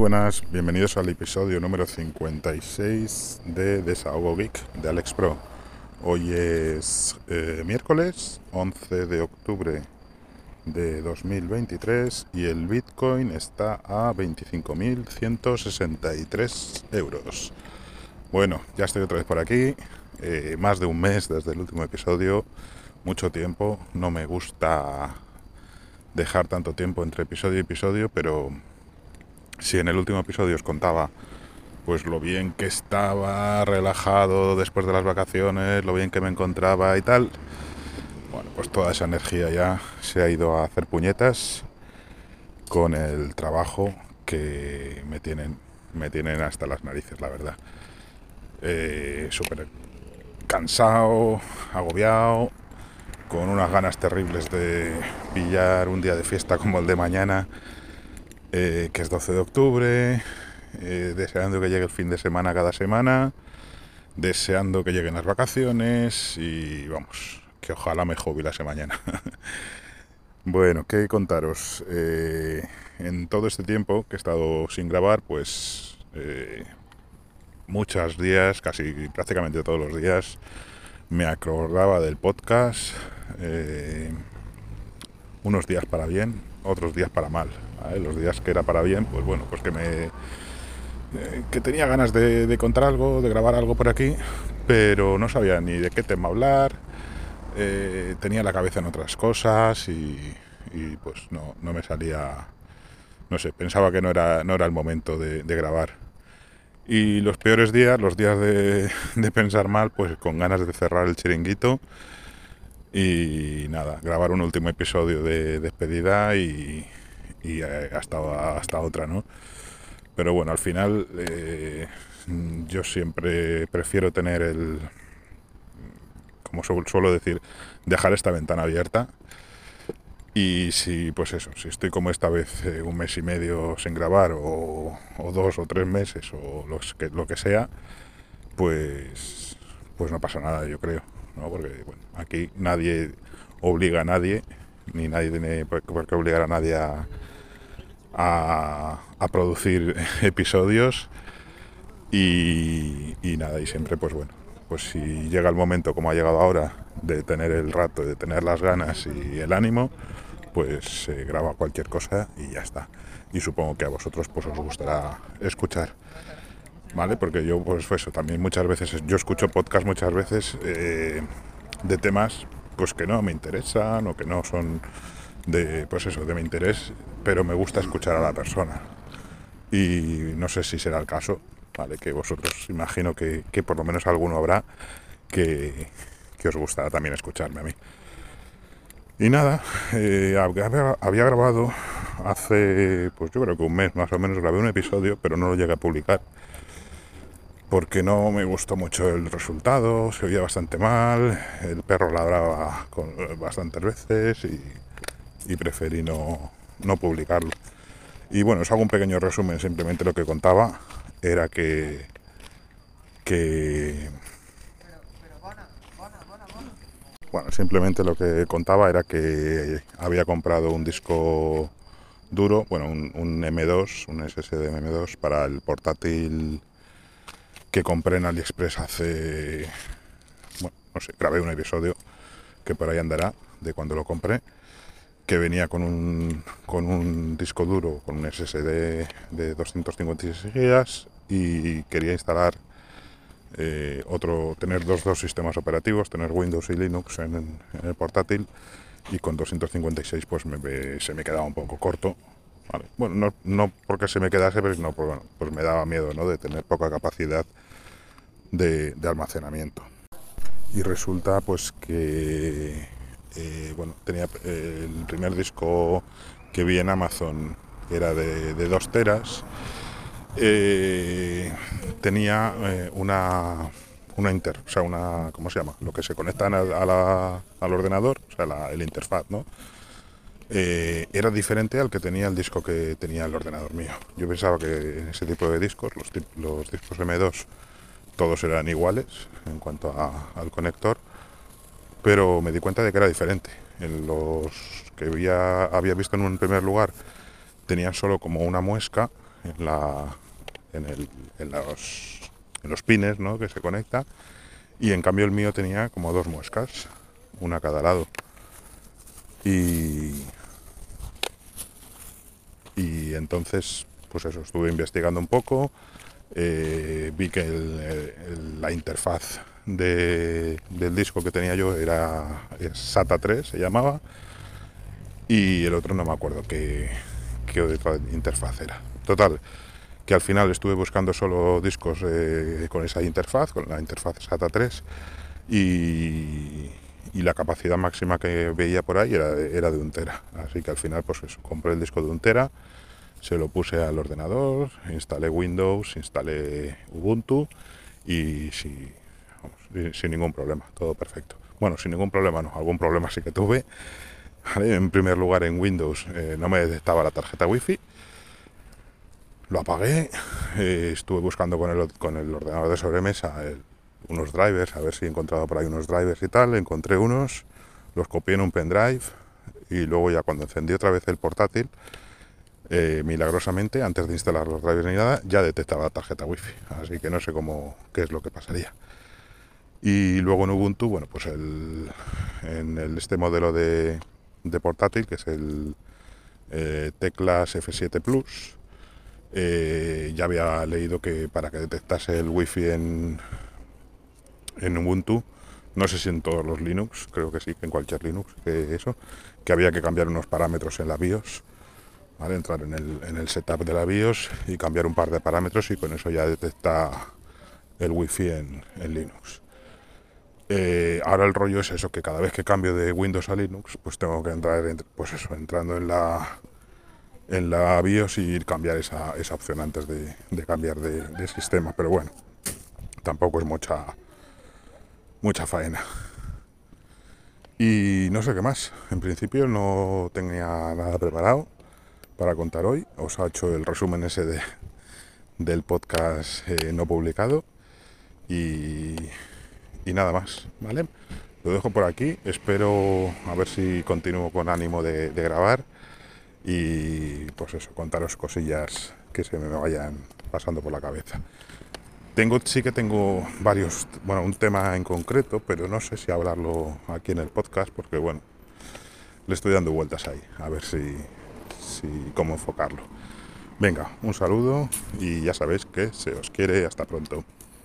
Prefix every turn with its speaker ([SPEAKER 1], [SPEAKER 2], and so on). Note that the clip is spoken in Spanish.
[SPEAKER 1] buenas, bienvenidos al episodio número 56 de Desahogo Geek de Alex Pro. Hoy es miércoles 11 de octubre de 2023 y el Bitcoin está a 25.163 euros. Bueno, ya estoy otra vez por aquí, más de un mes desde el último episodio, mucho tiempo, no me gusta dejar tanto tiempo entre episodio y episodio, pero si en el último episodio os contaba pues lo bien que estaba relajado después de las vacaciones, lo bien que me encontraba y tal, bueno, pues toda esa energía ya se ha ido a hacer puñetas con el trabajo que me tienen hasta las narices, la verdad. Súper cansado, agobiado, con unas ganas terribles de pillar un día de fiesta como el de mañana, que es 12 de octubre, deseando que llegue el fin de semana cada semana, deseando que lleguen las vacaciones y vamos, que ojalá me jubilase mañana. Bueno, ¿qué contaros? En todo este tiempo que he estado sin grabar, pues muchos días, casi prácticamente todos los días, me acordaba del podcast, unos días para bien, otros días para mal. ¿Vale? Los días que era para bien, pues bueno, pues que tenía ganas de contar algo, de grabar algo por aquí, pero no sabía ni de qué tema hablar, tenía la cabeza en otras cosas y pues no me salía, no sé, pensaba que no era el momento de grabar. Y los peores días, los días de pensar mal, pues con ganas de cerrar el chiringuito y nada, grabar un último episodio de despedida y hasta otra, ¿no? Pero bueno, al final yo siempre prefiero tener como suelo decir, dejar esta ventana abierta. Y si, pues eso, si estoy como esta vez un mes y medio sin grabar o 2 o 3 meses o lo que sea, pues no pasa nada, yo creo, ¿no? Porque bueno, aquí nadie obliga a nadie, ni nadie tiene por qué obligar a nadie a producir episodios y nada, y siempre pues bueno, pues si llega el momento como ha llegado ahora de tener el rato, de tener las ganas y el ánimo, pues se graba cualquier cosa y ya está. Y supongo que a vosotros pues os gustará escuchar, ¿vale? Porque yo pues eso, también muchas veces, yo escucho podcast muchas veces de temas pues que no me interesan o que no son de, pues eso, de mi interés, pero me gusta escuchar a la persona. Y no sé si será el caso, ¿vale? Que vosotros, imagino que por lo menos alguno habrá que os gustará también escucharme a mí. Y nada, había grabado hace, pues yo creo que un mes más o menos, grabé un episodio, pero no lo llegué a publicar porque no me gustó mucho el resultado, se oía bastante mal, el perro ladraba bastantes veces y preferí no publicarlo. Y bueno, os hago un pequeño resumen, simplemente lo que contaba era que bueno, simplemente lo que contaba era que había comprado un disco duro, bueno, un M2, un SSD M2 para el portátil que compré en AliExpress hace, bueno, no sé, grabé un episodio que por ahí andará de cuando lo compré, que venía con un disco duro, con un SSD de 256 GB y quería instalar tener dos sistemas operativos, tener Windows y Linux en el portátil, y con 256 pues se me quedaba un poco corto, ¿vale? Bueno, no porque se me quedase, pero no, pues, bueno, pues me daba miedo, ¿no? De tener poca capacidad de almacenamiento. Y resulta pues que bueno, tenía el primer disco que vi en Amazon, que era de 2 teras, tenía o sea, ¿cómo se llama? Lo que se conecta al ordenador, o sea, el interfaz, ¿no? Era diferente al que tenía el disco que tenía el ordenador mío. Yo pensaba que en ese tipo de discos, los discos M2, todos eran iguales en cuanto al conector, pero me di cuenta de que era diferente. En los que había visto en un primer lugar tenían solo como una muesca en los pines, ¿no?, que se conecta, y en cambio el mío tenía como 2 muescas, una a cada lado. Y entonces, pues eso, estuve investigando un poco, vi que la interfaz del disco que tenía yo es SATA 3, se llamaba, y el otro no me acuerdo qué otra interfaz era. Total, que al final estuve buscando solo discos con esa interfaz, con la interfaz SATA 3, y la capacidad máxima que veía por ahí era de 1 tera. Así que al final, pues eso, compré el disco de 1 tera, se lo puse al ordenador, instalé Windows, instalé Ubuntu y sin ningún problema, todo perfecto. Bueno, sin ningún problema no, algún problema sí que tuve. ¿Vale? En primer lugar, en Windows no me detectaba la tarjeta Wi-Fi. Lo apagué, estuve buscando con el ordenador de sobremesa unos drivers, a ver si he encontrado por ahí unos drivers y tal. Encontré unos, los copié en un pendrive y luego ya cuando encendí otra vez el portátil, milagrosamente, antes de instalar los drivers ni nada, ya detectaba la tarjeta Wi-Fi. Así que no sé qué es lo que pasaría. Y luego en Ubuntu, bueno, pues este modelo de portátil, que es el Teclas F7 Plus, ya había leído que para que detectase el wifi en Ubuntu, no sé si en todos los Linux, creo que sí, que en cualquier Linux, que había que cambiar unos parámetros en la BIOS, ¿vale? Entrar en el setup de la BIOS y cambiar un par de parámetros y con eso ya detecta el wifi en Linux. Ahora el rollo es eso, que cada vez que cambio de Windows a Linux, pues tengo que entrar, pues eso, entrando en la BIOS y cambiar esa opción antes de cambiar de sistema. Pero bueno, tampoco es mucha faena. Y no sé qué más. En principio no tenía nada preparado para contar hoy. Os ha hecho el resumen ese del podcast no publicado. Y nada más, ¿vale? Lo dejo por aquí. Espero a ver si continúo con ánimo de grabar. Y pues eso, contaros cosillas que se me vayan pasando por la cabeza. Sí que tengo un tema en concreto, pero no sé si hablarlo aquí en el podcast, porque bueno, le estoy dando vueltas ahí, a ver si cómo enfocarlo. Venga, un saludo y ya sabéis que se os quiere, hasta pronto.